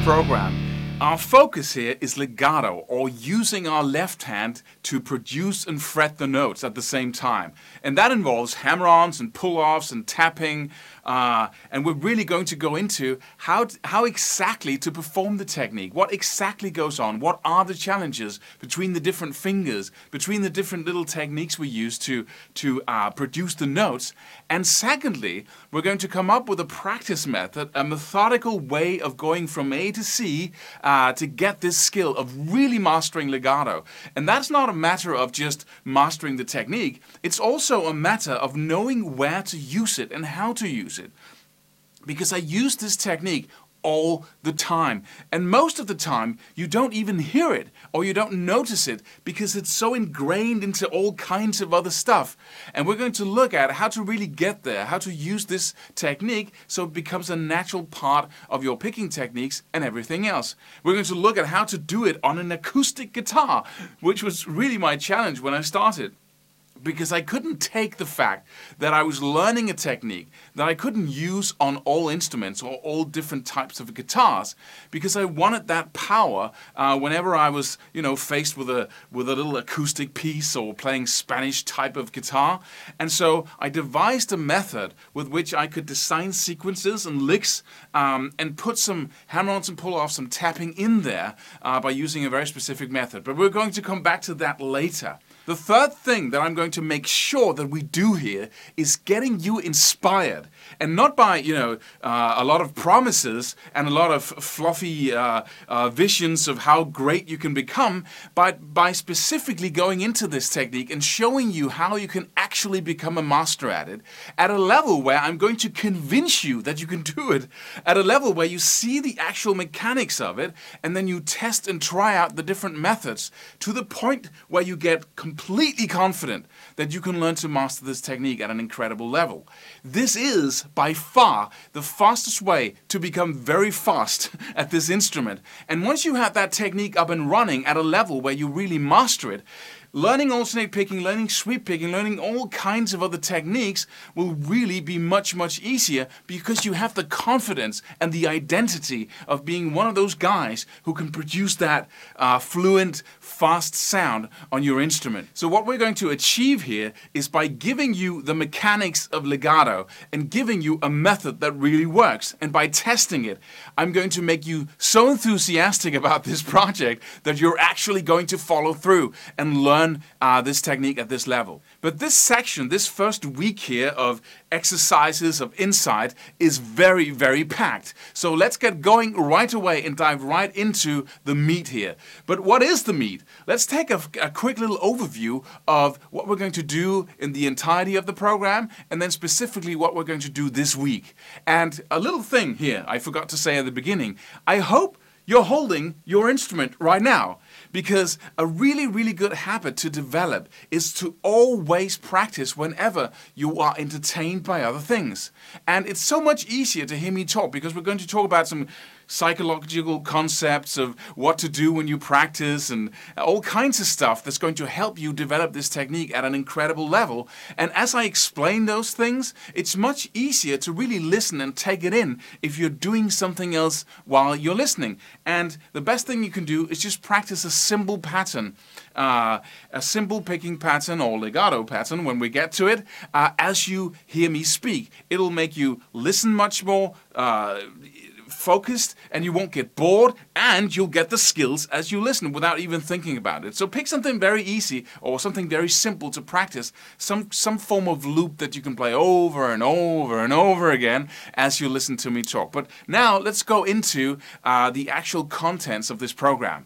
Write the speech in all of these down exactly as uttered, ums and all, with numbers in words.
program. Our focus here is legato, or using our left hand to produce and fret the notes at the same time. And that involves hammer-ons and pull-offs and tapping. Uh, and we're really going to go into how, how exactly to perform the technique, what exactly goes on, what are the challenges between the different fingers, between the different little techniques we use to, to uh, produce the notes. And secondly, we're going to come up with a practice method, a methodical way of going from A to C uh, to get this skill of really mastering legato. And that's not a matter of just mastering the technique. It's also a matter of knowing where to use it and how to use it. Because I use this technique all the time. And most of the time, you don't even hear it or you don't notice it because it's so ingrained into all kinds of other stuff. And we're going to look at how to really get there, how to use this technique so it becomes a natural part of your picking techniques and everything else. We're going to look at how to do it on an acoustic guitar, which was really my challenge when I started. Because I couldn't take the fact that I was learning a technique that I couldn't use on all instruments or all different types of guitars, because I wanted that power uh, whenever I was, you know, faced with a with a little acoustic piece or playing Spanish type of guitar. And so I devised a method with which I could design sequences and licks um, and put some hammer-ons and pull-offs, some tapping in there uh, by using a very specific method. But we're going to come back to that later. The third thing that I'm going to make sure that we do here is getting you inspired, and not by, you know, uh, a lot of promises and a lot of fluffy uh, uh, visions of how great you can become, but by specifically going into this technique and showing you how you can actually become a master at it at a level where I'm going to convince you that you can do it, at a level where you see the actual mechanics of it, and then you test and try out the different methods to the point where you get completely confident that you can learn to master this technique at an incredible level. This is by far the fastest way to become very fast at this instrument. And once you have that technique up and running at a level where you really master it, learning alternate picking, learning sweep picking, learning all kinds of other techniques will really be much, much easier because you have the confidence and the identity of being one of those guys who can produce that uh, fluent, fast sound on your instrument. So what we're going to achieve here is by giving you the mechanics of legato and giving you a method that really works. And by testing it, I'm going to make you so enthusiastic about this project that you're actually going to follow through and learn Uh, this technique at this level. But this section, this first week here of exercises of insight is very, very packed. So let's get going right away and dive right into the meat here. But what is the meat? Let's take a, a quick little overview of what we're going to do in the entirety of the program, and then specifically what we're going to do this week. And a little thing here I forgot to say at the beginning. I hope you're holding your instrument right now, because a really, really good habit to develop is to always practice whenever you are entertained by other things. And it's so much easier to hear me talk, because we're going to talk about some psychological concepts of what to do when you practice and all kinds of stuff that's going to help you develop this technique at an incredible level. And as I explain those things, it's much easier to really listen and take it in if you're doing something else while you're listening. And the best thing you can do is just practice a simple pattern, uh, a simple picking pattern or legato pattern when we get to it, uh, as you hear me speak. It'll make you listen much more uh, focused, and you won't get bored, and you'll get the skills as you listen without even thinking about it. So pick something very easy or something very simple to practice, some some form of loop that you can play over and over and over again as you listen to me talk. But now let's go into uh, the actual contents of this program.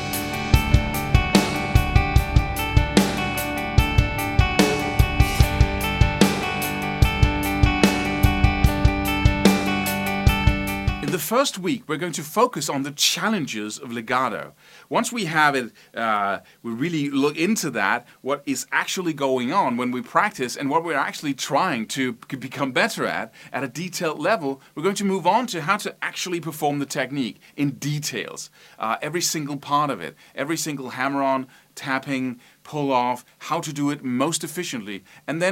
In the first week, we're going to focus on the challenges of legato. Once we have it, uh, we really look into that, what is actually going on when we practice and what we're actually trying to become better at, at a detailed level, we're going to move on to how to actually perform the technique in details. Uh, every single part of it, every single hammer-on, tapping, pull-off, how to do it most efficiently. And then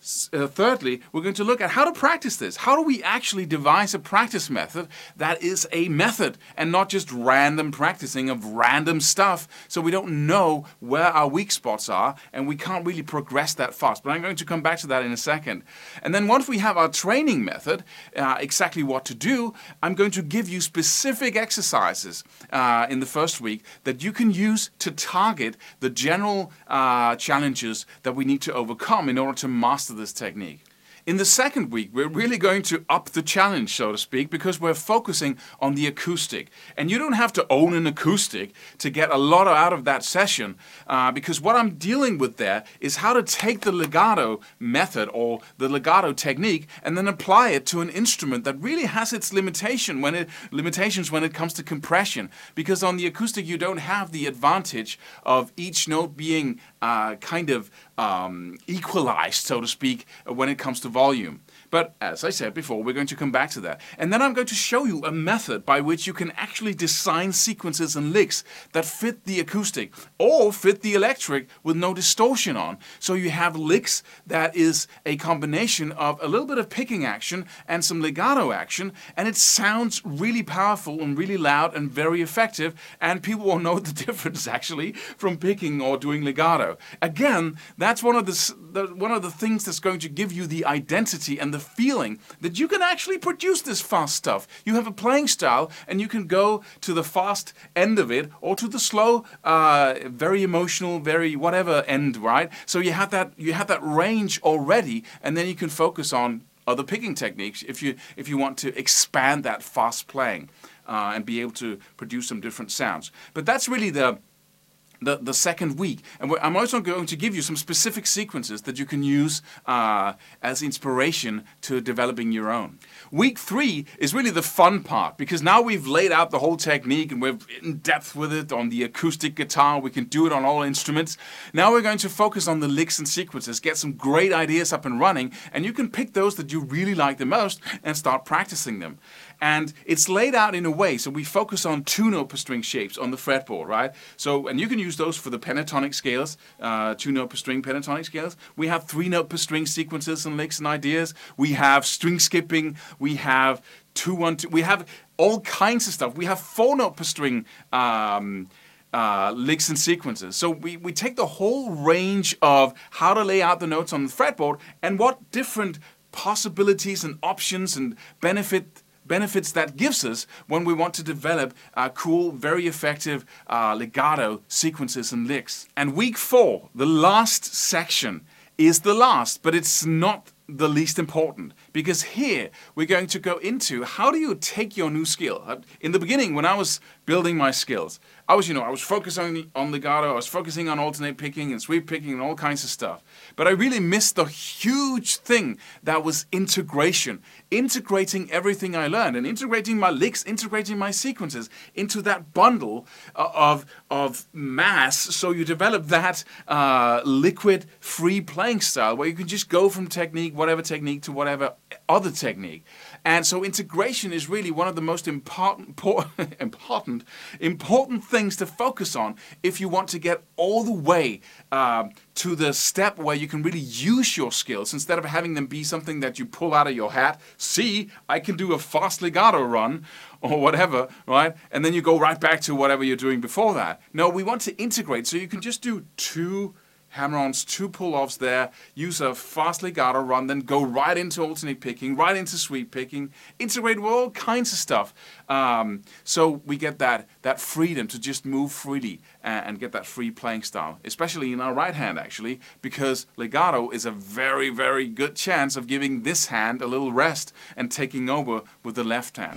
Uh, thirdly, we're going to look at how to practice this. How do we actually devise a practice method that is a method and not just random practicing of random stuff, so we don't know where our weak spots are and we can't really progress that fast. But I'm going to come back to that in a second. And then once we have our training method, uh, exactly what to do, I'm going to give you specific exercises uh, in the first week that you can use to target the general uh, challenges that we need to overcome in order to master this technique. In the second week, we're really going to up the challenge, so to speak, because we're focusing on the acoustic. And you don't have to own an acoustic to get a lot out of that session, uh, because what I'm dealing with there is how to take the legato method or the legato technique and then apply it to an instrument that really has its limitation when it, limitations when it comes to compression. Because on the acoustic, you don't have the advantage of each note being uh, kind of um, equalized, so to speak, when it comes to volume. But as I said before, we're going to come back to that. And then I'm going to show you a method by which you can actually design sequences and licks that fit the acoustic or fit the electric with no distortion on. So you have licks that is a combination of a little bit of picking action and some legato action, and it sounds really powerful and really loud and very effective, and people will know the difference actually from picking or doing legato. Again, that's one of the, the one of the things that's going to give you the identity and the feeling that you can actually produce this fast stuff. You have a playing style and you can go to the fast end of it or to the slow, uh, very emotional, very whatever end, right? So you have that you have that range already, and then you can focus on other picking techniques if you if you want to expand that fast playing uh, and be able to produce some different sounds. But that's really the The, the second week. And I'm also going to give you some specific sequences that you can use uh, as inspiration to developing your own. Week three is really the fun part, because now we've laid out the whole technique and we're in depth with it on the acoustic guitar. We can do it on all instruments. Now we're going to focus on the licks and sequences, get some great ideas up and running, and you can pick those that you really like the most and start practicing them. And it's laid out in a way, so we focus on two note per string shapes on the fretboard, right? So, and you can use those for the pentatonic scales, uh, two note per string pentatonic scales. We have three note per string sequences and licks and ideas. We have string skipping. We have two one two. We have all kinds of stuff. We have four note per string um, uh, licks and sequences. So we, we take the whole range of how to lay out the notes on the fretboard and what different possibilities and options and benefit benefits that gives us when we want to develop uh, cool, very effective uh, legato sequences and licks. And week four, the last section, is the last, but it's not the least important, because here we're going to go into how do you take your new skill. In the beginning, when I was building my skills, I was, you know, I was focusing on legato, I was focusing on alternate picking and sweep picking and all kinds of stuff. But I really missed the huge thing that was integration. Integrating everything I learned and integrating my licks, integrating my sequences into that bundle of, of mass, so you develop that uh, liquid free playing style where you can just go from technique, whatever technique, to whatever other technique. And so integration is really one of the most important, important, important things to focus on if you want to get all the way uh, to the step where you can really use your skills instead of having them be something that you pull out of your hat. See, I can do a fast legato run or whatever, right? And then you go right back to whatever you're doing before that. No, we want to integrate, so you can just do two hammer-ons, two pull-offs there, use a fast legato run, then go right into alternate picking, right into sweep picking, integrate with all kinds of stuff. Um, so we get that, that freedom to just move freely and, and get that free playing style, especially in our right hand actually, because legato is a very, very good chance of giving this hand a little rest and taking over with the left hand.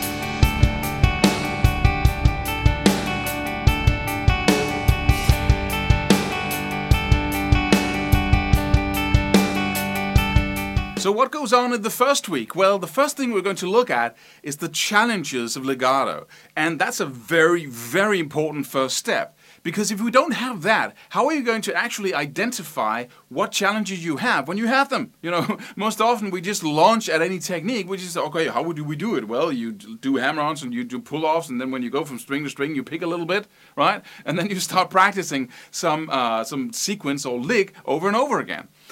So what goes on in the first week? Well, the first thing we're going to look at is the challenges of legato. And that's a very, very important first step. Because if we don't have that, how are you going to actually identify what challenges you have when you have them? You know, most often we just launch at any technique, which is, okay, how do we do it? Well, you do hammer-ons and you do pull-offs, and then when you go from string to string, you pick a little bit, right? And then you start practicing some, uh, some sequence or lick over and over again.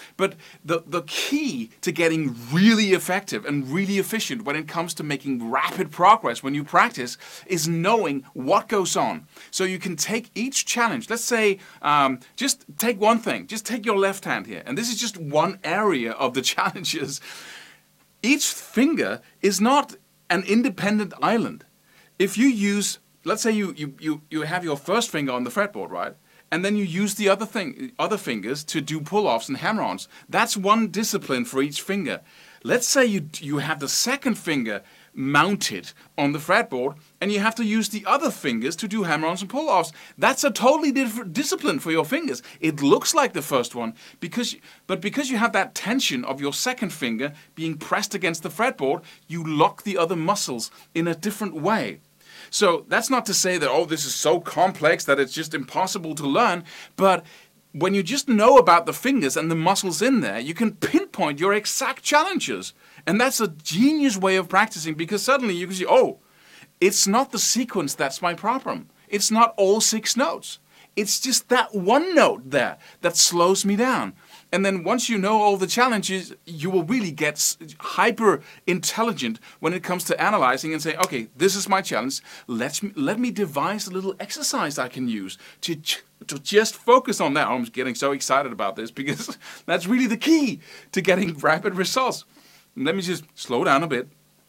But the, the key to getting really effective and really efficient when it comes to making rapid progress when you practice is knowing what goes on. So you can take each challenge. Let's say, um, just take one thing. Just take your left hand here. And this is just one area of the challenges. Each finger is not an independent island. If you use, let's say you, you, you, you have your first finger on the fretboard, right? And then you use the other thing, other fingers to do pull-offs and hammer-ons. That's one discipline for each finger. Let's say you, you have the second finger mounted on the fretboard and you have to use the other fingers to do hammer-ons and pull-offs. That's a totally different discipline for your fingers. It looks like the first one, because, but because you have that tension of your second finger being pressed against the fretboard, you lock the other muscles in a different way. So that's not to say that, oh, this is so complex that it's just impossible to learn, but when you just know about the fingers and the muscles in there, you can pinpoint your exact challenges. And that's a genius way of practicing, because suddenly you can see, oh, it's not the sequence that's my problem. It's not all six notes. It's just that one note there that slows me down. And then once you know all the challenges, you will really get hyper intelligent when it comes to analyzing and say, okay, this is my challenge. Let me, let me devise a little exercise I can use to, to just focus on that. I'm getting so excited about this because that's really the key to getting rapid results. Let me just slow down a bit.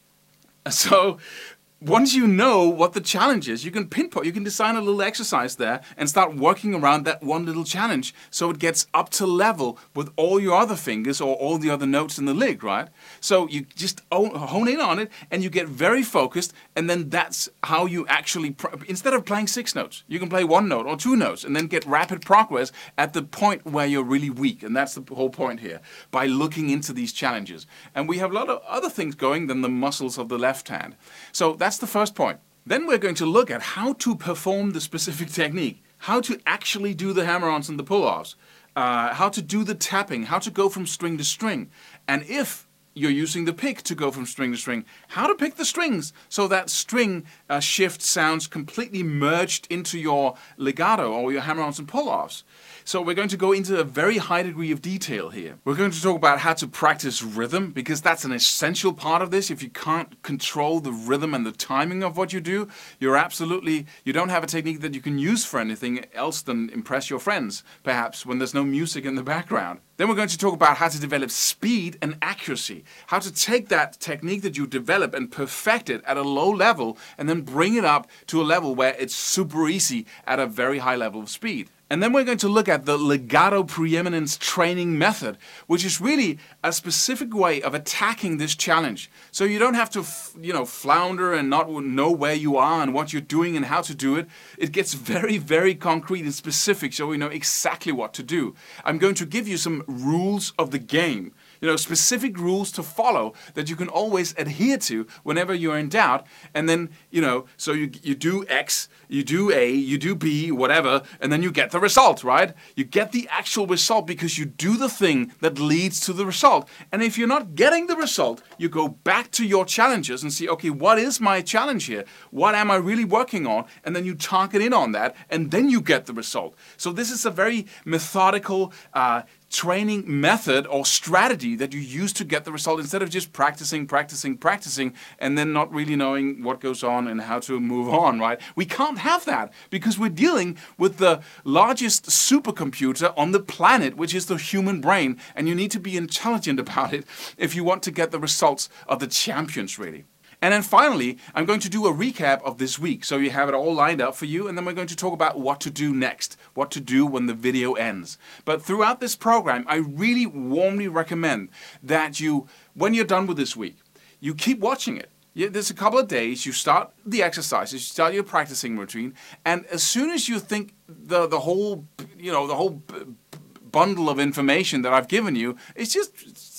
So once you know what the challenge is, you can pinpoint, you can design a little exercise there and start working around that one little challenge so it gets up to level with all your other fingers or all the other notes in the lick, right? So you just hone in on it and you get very focused, and then that's how you actually, instead of playing six notes, you can play one note or two notes and then get rapid progress at the point where you're really weak. And that's the whole point here, by looking into these challenges. And we have a lot of other things going than the muscles of the left hand. So that's That's the first point. Then we're going to look at how to perform the specific technique, how to actually do the hammer-ons and the pull-offs, uh, how to do the tapping, how to go from string to string, and if you're using the pick to go from string to string, how to pick the strings so that string uh, shift sounds completely merged into your legato or your hammer-ons and pull-offs. So we're going to go into a very high degree of detail here. We're going to talk about how to practice rhythm, because that's an essential part of this. If you can't control the rhythm and the timing of what you do, you're absolutely, you don't have a technique that you can use for anything else than impress your friends, perhaps, when there's no music in the background. Then we're going to talk about how to develop speed and accuracy, how to take that technique that you develop and perfect it at a low level and then bring it up to a level where it's super easy at a very high level of speed. And then we're going to look at the legato preeminence training method, which is really a specific way of attacking this challenge. So you don't have to, you know, flounder and not know where you are and what you're doing and how to do it. It gets very, very concrete and specific, so we know exactly what to do. I'm going to give you some rules of the game. You know, specific rules to follow that you can always adhere to whenever you're in doubt. And then, you know, so you, you do X, you do A, you do B, whatever, and then you get the result, right? You get the actual result because you do the thing that leads to the result. And if you're not getting the result, you go back to your challenges and see, okay, what is my challenge here? What am I really working on? And then you target in on that, and then you get the result. So this is a very methodical, uh, training method or strategy that you use to get the result, instead of just practicing, practicing, practicing, and then not really knowing what goes on and how to move on, right? We can't have that because we're dealing with the largest supercomputer on the planet, which is the human brain, and you need to be intelligent about it if you want to get the results of the champions, really. And then finally, I'm going to do a recap of this week, so you have it all lined up for you, and then we're going to talk about what to do next, what to do when the video ends. But throughout this program, I really warmly recommend that you, when you're done with this week, you keep watching it. Yeah, there's a couple of days, you start the exercises, you start your practicing routine, and as soon as you think the, the whole, you know, the whole bundle of information that I've given you, it's just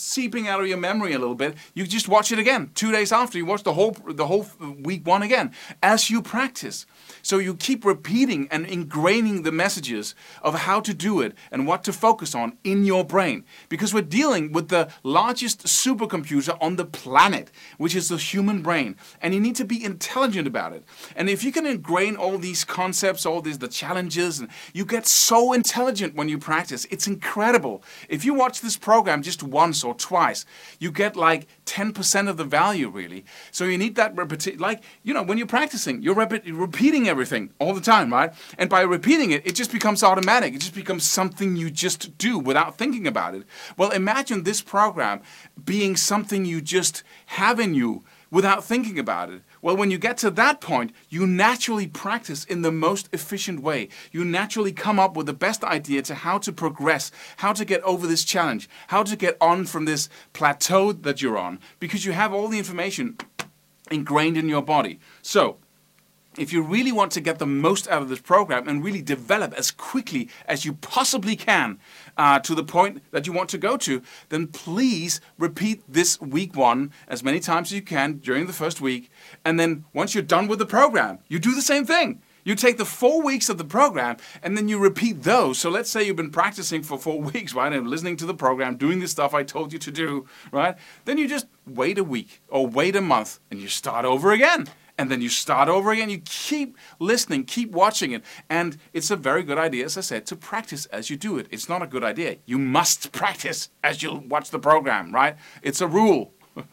seeping out of your memory a little bit, you just watch it again. Two days after, you watch the whole the whole week one again as you practice. So you keep repeating and ingraining the messages of how to do it and what to focus on in your brain. Because we're dealing with the largest supercomputer on the planet, which is the human brain. And you need to be intelligent about it. And if you can ingrain all these concepts, all these the challenges, and you get so intelligent when you practice. It's incredible. If you watch this program just once or twice, you get like ten percent of the value, really. So you need that repetition. Like, you know, when you're practicing, you're rep- repeating everything all the time, right? And by repeating it, it just becomes automatic. It just becomes something you just do without thinking about it. Well, imagine this program being something you just have in you without thinking about it. Well, when you get to that point, you naturally practice in the most efficient way. You naturally come up with the best idea to how to progress, how to get over this challenge, how to get on from this plateau that you're on, because you have all the information ingrained in your body. So, if you really want to get the most out of this program and really develop as quickly as you possibly can uh, to the point that you want to go to, then please repeat this week one as many times as you can during the first week. And then once you're done with the program, you do the same thing. You take the four weeks of the program and then you repeat those. So let's say you've been practicing for four weeks, right? And listening to the program, doing the stuff I told you to do, right? Then you just wait a week or wait a month and you start over again. And then you start over again. You keep listening, keep watching it. And it's a very good idea, as I said, to practice as you do it. It's not a good idea. You must practice as you watch the program, right? It's a rule.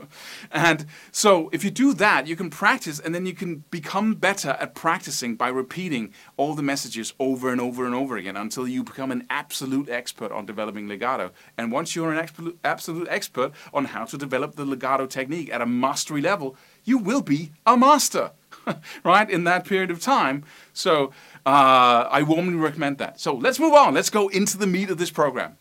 And so if you do that, you can practice and then you can become better at practicing by repeating all the messages over and over and over again until you become an absolute expert on developing legato. And once you're an absolute, absolute expert on how to develop the legato technique at a mastery level, you will be a master, right, in that period of time. So uh, I warmly recommend that. So let's move on. Let's go into the meat of this program.